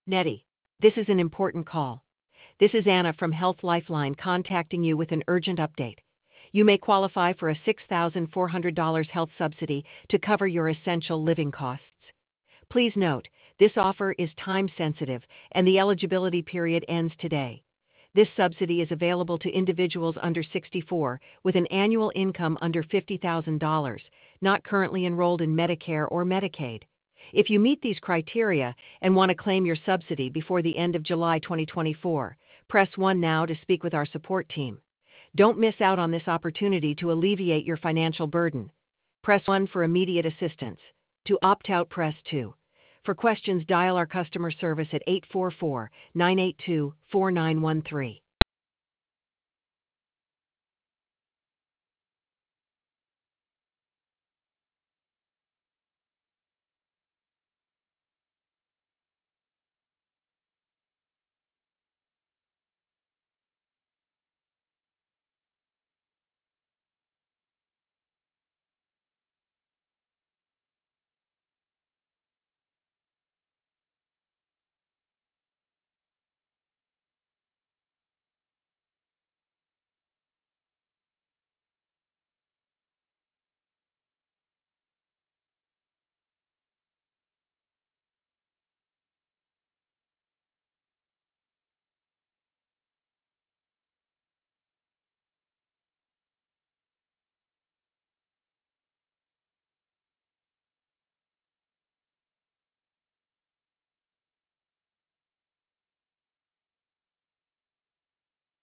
Nettie, this is an important call. This is Anna from Health Lifeline contacting you with an urgent update. You may qualify for a $6,400 health subsidy to cover your essential living costs. Please note, this offer is time sensitive and the eligibility period ends today. This subsidy is available to individuals under 64 with an annual income under $50,000, not currently enrolled in Medicare or Medicaid. If you meet these criteria and want to claim your subsidy before the end of July 2024, press 1 now to speak with our support team. Don't miss out on this opportunity to alleviate your financial burden. Press 1 for immediate assistance. To opt out, press 2. For questions, dial our customer service at 844-982-4913.